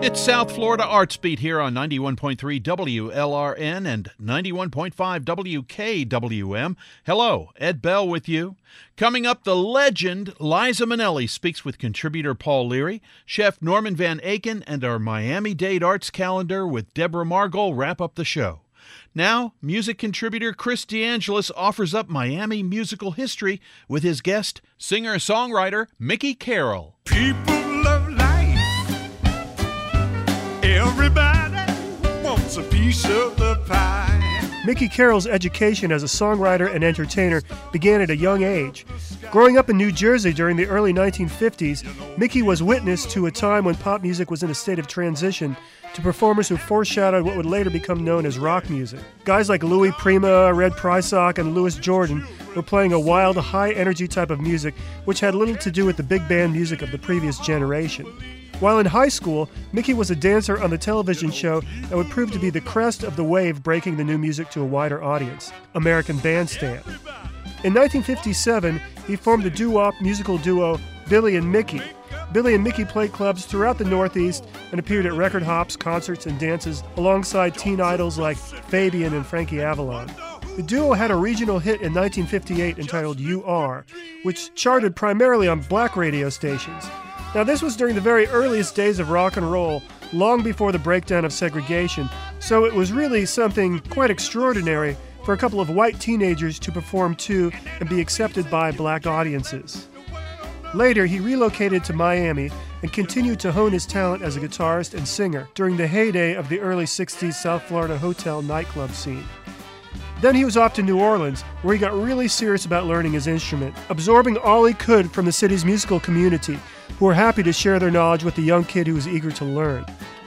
It's South Florida Arts Beat here on 91.3 WLRN and 91.5 WKWM. Hello, Ed Bell with you. Coming up, the legend Liza Minnelli speaks with contributor Paul Leary, chef Norman Van Aken, and our Miami-Dade Arts Calendar with Deborah Margol wrap up the show. Now, music contributor Chris DeAngelis offers up Miami musical history with his guest, singer-songwriter Mickey Carroll. People love life. Everybody wants a piece of the pie. Mickey Carroll's education as a songwriter and entertainer began at a young age. Growing up in New Jersey during the early 1950s, Mickey was witness to a time when pop music was in a state of transition to performers who foreshadowed what would later become known as rock music. Guys like Louis Prima, Red Prysock, and Louis Jordan were playing a wild, high-energy type of music which had little to do with the big band music of the previous generation. While in high school, Mickey was a dancer on the television show that would prove to be the crest of the wave breaking the new music to a wider audience, American Bandstand. In 1957, he formed the doo-wop musical duo Billy and Mickey. Billy and Mickey played clubs throughout the Northeast and appeared at record hops, concerts, and dances alongside teen idols like Fabian and Frankie Avalon. The duo had a regional hit in 1958 entitled You Are, which charted primarily on black radio stations. Now, this was during the very earliest days of rock and roll, long before the breakdown of segregation, so it was really something quite extraordinary for a couple of white teenagers to perform to and be accepted by black audiences. Later, he relocated to Miami and continued to hone his talent as a guitarist and singer during the heyday of the early 60s South Florida hotel nightclub scene. Then he was off to New Orleans, where he got really serious about learning his instrument, absorbing all he could from the city's musical community, who were happy to share their knowledge with the young kid who was eager to learn.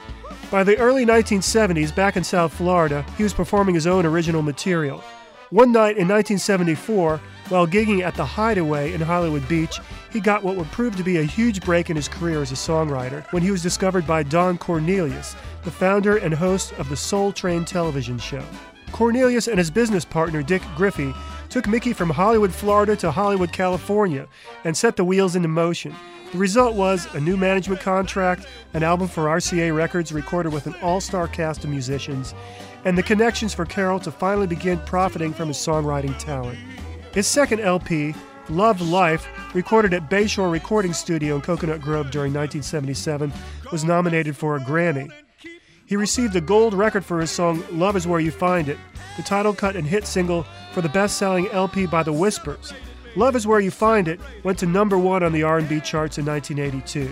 By the early 1970s, back in South Florida, he was performing his own original material. One night in 1974, while gigging at the Hideaway in Hollywood Beach, he got what would prove to be a huge break in his career as a songwriter when he was discovered by Don Cornelius, the founder and host of the Soul Train television show. Cornelius and his business partner, Dick Griffey, took Mickey from Hollywood, Florida to Hollywood, California, and set the wheels into motion. The result was a new management contract, an album for RCA Records recorded with an all-star cast of musicians, and the connections for Carroll to finally begin profiting from his songwriting talent. His second LP, Love Life, recorded at Bayshore Recording Studio in Coconut Grove during 1977, was nominated for a Grammy. He received a gold record for his song Love Is Where You Find It, the title cut and hit single for the best-selling LP by The Whispers. Love Is Where You Find It went to number one on the R&B charts in 1982.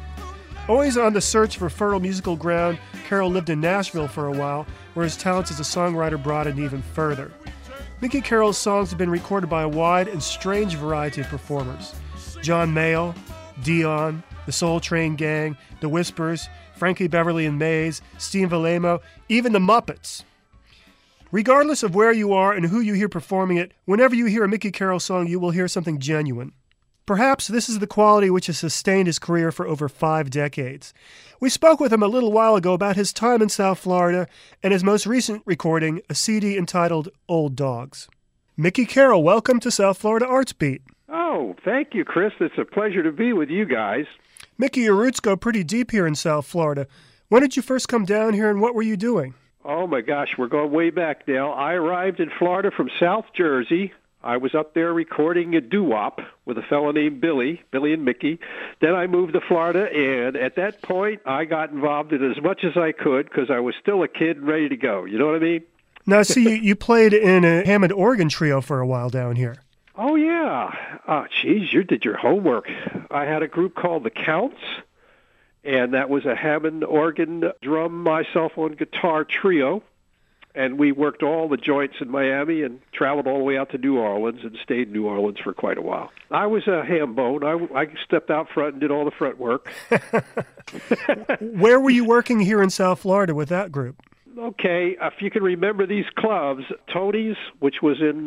Always on the search for fertile musical ground, Carroll lived in Nashville for a while, where his talents as a songwriter broadened even further. Mickey Carroll's songs have been recorded by a wide and strange variety of performers. John Mayall, Dion, the Soul Train Gang, The Whispers, Frankie Beverly and Mays, Steve Vallejo, even the Muppets. Regardless of where you are and who you hear performing it, whenever you hear a Mickey Carroll song, you will hear something genuine. Perhaps this is the quality which has sustained his career for over 5 decades. We spoke with him a little while ago about his time in South Florida and his most recent recording, a CD entitled Old Dogs. Mickey Carroll, welcome to South Florida Arts Beat. Oh, thank you, Chris. It's a pleasure to be with you guys. Mickey, your roots go pretty deep here in South Florida. When did you first come down here and what were you doing? Oh, my gosh, we're going way back now. I arrived in Florida from South Jersey. I was up there recording a doo-wop with a fellow named Billy and Mickey. Then I moved to Florida, and at that point, I got involved in as much as I could because I was still a kid and ready to go. You know what I mean? Now, see, you played in a Hammond organ trio for a while down here. Oh, yeah. Oh, geez, you did your homework. I had a group called the Counts, and that was a Hammond organ, drum, myself on guitar trio. And we worked all the joints in Miami and traveled all the way out to New Orleans and stayed in New Orleans for quite a while. I was a ham bone. I stepped out front and did all the front work. Where were you working here in South Florida with that group? Okay, if you can remember these clubs, Tony's, which was in,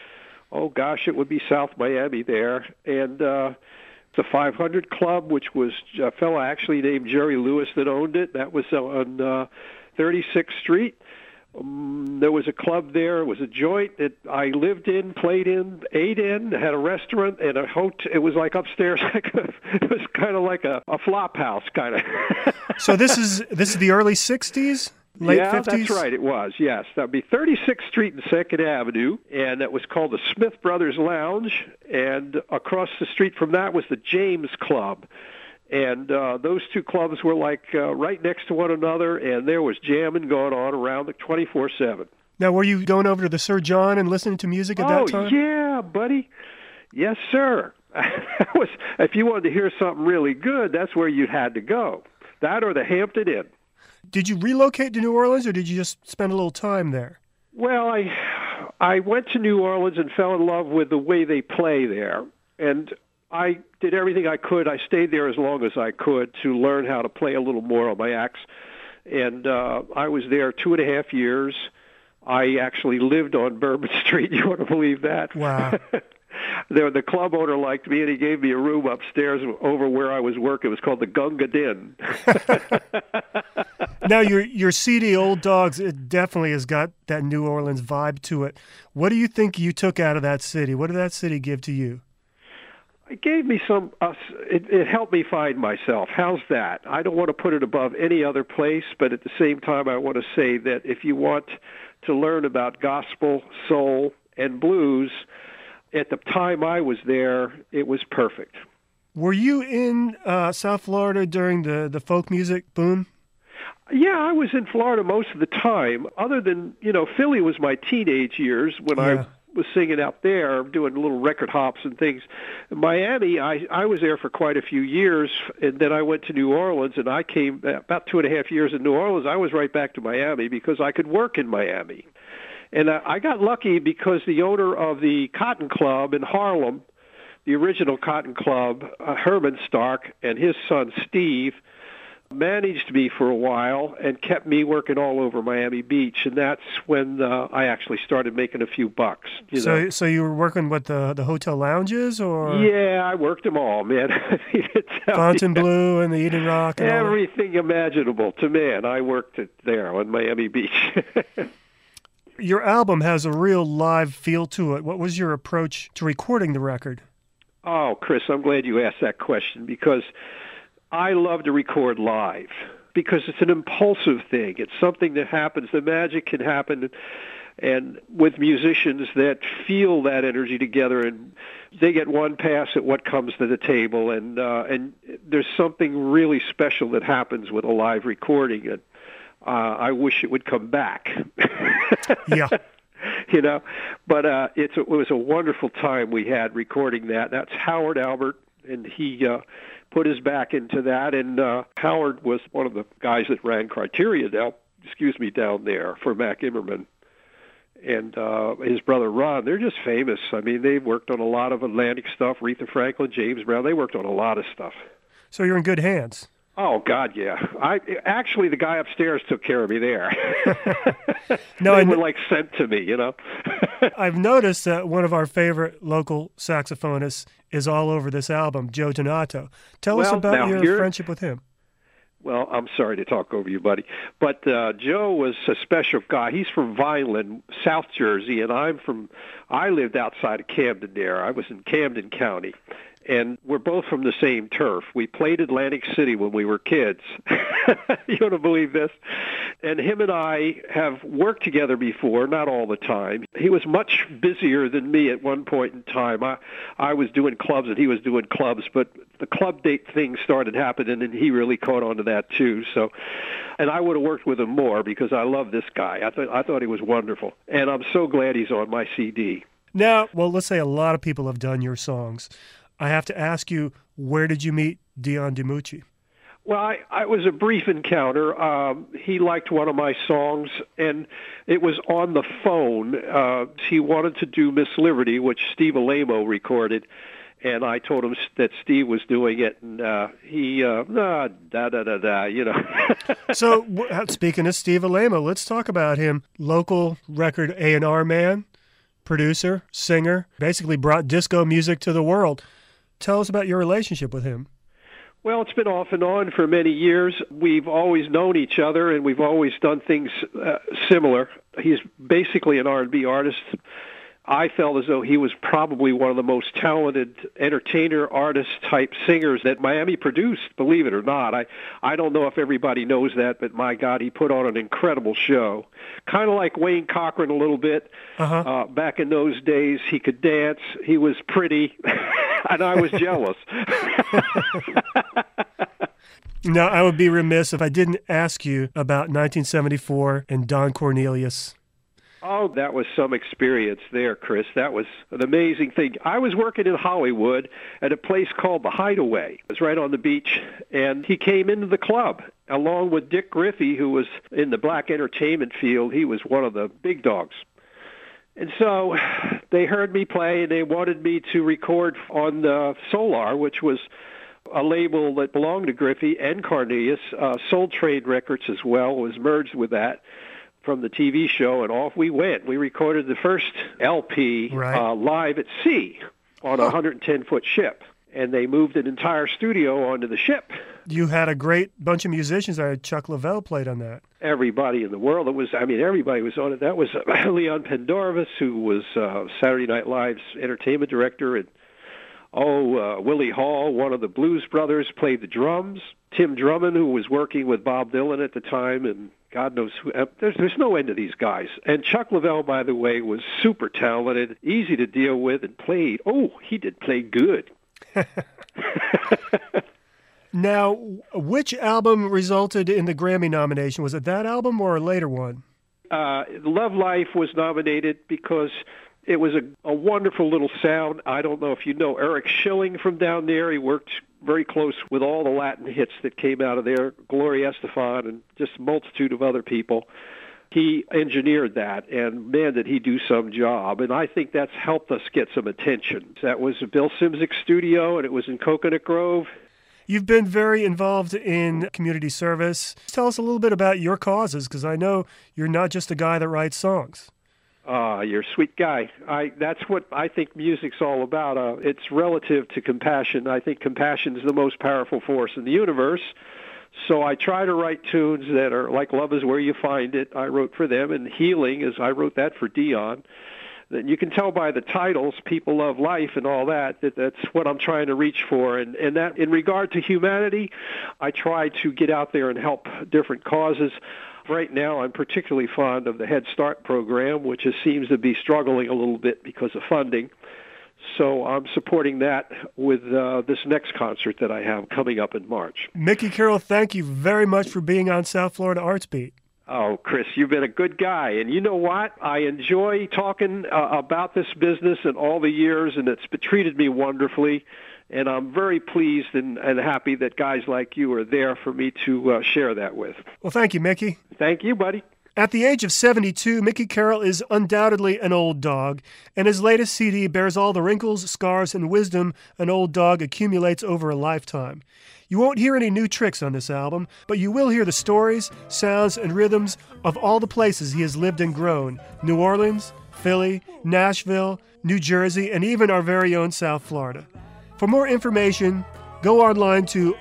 it would be South Miami there, and the 500 Club, which was a fellow actually named Jerry Lewis that owned it. That was on 36th Street. There was a club there. It was a joint that I lived in, played in, ate in, had a restaurant, and a hotel. It was like upstairs. It was kind of like a flop house, kind of. So this is the early 60s? Late 50s? That's right, it was, yes. That would be 36th Street and 2nd Avenue, and that was called the Smith Brothers Lounge, and across the street from that was the James Club. And those two clubs were like right next to one another, and there was jamming going on around the 24/7. Now, were you going over to the Sir John and listening to music at that time? Oh, yeah, buddy. Yes, sir. If you wanted to hear something really good, that's where you had to go. That or the Hampton Inn. Did you relocate to New Orleans, or did you just spend a little time there? Well, I went to New Orleans and fell in love with the way they play there. And I did everything I could. I stayed there as long as I could to learn how to play a little more on my axe. And I was there 2.5 years. I actually lived on Bourbon Street. You want to believe that? Wow. The club owner liked me, and he gave me a room upstairs over where I was working. It was called the Gunga Din. Now, your CD, Old Dogs, it definitely has got that New Orleans vibe to it. What do you think you took out of that city? What did that city give to you? It gave me some, it helped me find myself. How's that? I don't want to put it above any other place, but at the same time, I want to say that if you want to learn about gospel, soul, and blues, at the time I was there, it was perfect. Were you in South Florida during the folk music boom? Yeah, I was in Florida most of the time. Other than, Philly was my teenage years when I was singing out there, doing little record hops and things. Miami, I was there for quite a few years, and then I went to New Orleans, and I came about 2.5 years in New Orleans. I was right back to Miami because I could work in Miami. And I got lucky because the owner of the Cotton Club in Harlem, the original Cotton Club, Herman Stark, and his son Steve, managed me for a while and kept me working all over Miami Beach, and that's when I actually started making a few bucks. So you were working with the hotel lounges, or? Yeah, I worked them all, man. Fontainebleau and the Eden Rock. And everything imaginable to man. I worked it there on Miami Beach. Your album has a real live feel to it. What was your approach to recording the record? Oh, Chris, I'm glad you asked that question because I love to record live because it's an impulsive thing. It's something that happens. The magic can happen and with musicians that feel that energy together, and they get one pass at what comes to the table, and there's something really special that happens with a live recording, and I wish it would come back. Yeah. But it was a wonderful time we had recording that. That's Howard Albert, and he put his back into that, and Howard was one of the guys that ran Criteria down there for Mac Immerman. And his brother Ron, they're just famous. I mean, they've worked on a lot of Atlantic stuff, Aretha Franklin, James Brown. They worked on a lot of stuff. So you're in good hands. Oh, God, yeah. Actually, the guy upstairs took care of me there. No, they were sent to me, I've noticed that one of our favorite local saxophonists is all over this album, Joe Donato. Tell us about your friendship with him. Well, I'm sorry to talk over you, buddy. But Joe was a special guy. He's from Vineland, South Jersey, and I lived outside of Camden there. I was in Camden County. And we're both from the same turf. We played Atlantic City when we were kids. You want to believe this? And him and I have worked together before, not all the time. He was much busier than me at one point in time. I was doing clubs and he was doing clubs, but the club date thing started happening, and he really caught on to that too. So, and I would have worked with him more because I love this guy. I thought he was wonderful, and I'm so glad he's on my CD. Now, well, let's say a lot of people have done your songs. I have to ask you, where did you meet Dion DiMucci? Well, I was a brief encounter. He liked one of my songs, and it was on the phone. He wanted to do Miss Liberty, which Steve Alamo recorded, and I told him that Steve was doing it, and he, So, speaking of Steve Alamo, let's talk about him. Local record A&R man, producer, singer, basically brought disco music to the world. Tell us about your relationship with him. Well, it's been off and on for many years. We've always known each other, and we've always done things similar. He's basically an R&B artist. I felt as though he was probably one of the most talented entertainer, artist-type singers that Miami produced, believe it or not. I don't know if everybody knows that, but my God, he put on an incredible show. Kind of like Wayne Cochran a little bit. Back in those days, he could dance, he was pretty, and I was jealous. Now, I would be remiss if I didn't ask you about 1974 and Don Cornelius. Oh, that was some experience there, Chris. That was an amazing thing. I was working in Hollywood at a place called The Hideaway. It was right on the beach, and he came into the club along with Dick Griffey, who was in the black entertainment field. He was one of the big dogs. And so they heard me play, and they wanted me to record on Solar, which was a label that belonged to Griffey and Cornelius. Soul Trade Records as well was merged with that from the TV show, and off we went. We recorded the first LP live at sea on a 110-foot ship, and they moved an entire studio onto the ship. You had a great bunch of musicians. I had Chuck Leavell played on that. Everybody in the world. Everybody was on it. That was Leon Pendarvis, who was Saturday Night Live's entertainment director, and Willie Hall, one of the Blues Brothers, played the drums. Tim Drummond, who was working with Bob Dylan at the time, and God knows who. There's no end to these guys. And Chuck Leavell, by the way, was super talented, easy to deal with, and played. Oh, he did play good. Now, which album resulted in the Grammy nomination? Was it that album or a later one? Love Life was nominated because it was a wonderful little sound. I don't know if you know Eric Schilling from down there. He worked very close with all the Latin hits that came out of there, Gloria Estefan and just a multitude of other people. He engineered that, and man, did he do some job. And I think that's helped us get some attention. That was Bill Szymczyk's studio, and it was in Coconut Grove. You've been very involved in community service. Tell us a little bit about your causes, because I know you're not just a guy that writes songs. You're a sweet guy. That's what I think music's all about. It's relative to compassion. I think compassion is the most powerful force in the universe. So I try to write tunes that are like Love Is Where You Find It. I wrote for them, and Healing is I wrote that for Dion. Then you can tell by the titles, People Love Life and all that that's what I'm trying to reach for. And that in regard to humanity, I try to get out there and help different causes. Right now, I'm particularly fond of the Head Start program, which seems to be struggling a little bit because of funding. So I'm supporting that with this next concert that I have coming up in March. Mickey Carroll, thank you very much for being on South Florida Arts Beat. Oh, Chris, you've been a good guy. And you know what? I enjoy talking about this business and all the years, and it's treated me wonderfully. And I'm very pleased and happy that guys like you are there for me to share that with. Well, thank you, Mickey. Thank you, buddy. At the age of 72, Mickey Carroll is undoubtedly an old dog, and his latest CD bears all the wrinkles, scars, and wisdom an old dog accumulates over a lifetime. You won't hear any new tricks on this album, but you will hear the stories, sounds, and rhythms of all the places he has lived and grown: New Orleans, Philly, Nashville, New Jersey, and even our very own South Florida. For more information, go online to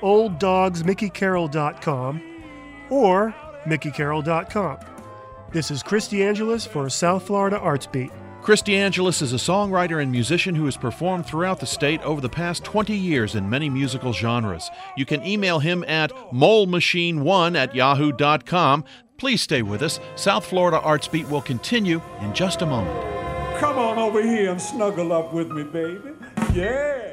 olddogsmickeycarroll.com or mickeycarroll.com. This is Chris DeAngelis for South Florida Arts Beat. Chris DeAngelis is a songwriter and musician who has performed throughout the state over the past 20 years in many musical genres. You can email him at molemachine1@yahoo.com. Please stay with us. South Florida Arts Beat will continue in just a moment. Come on over here and snuggle up with me, baby. Yeah.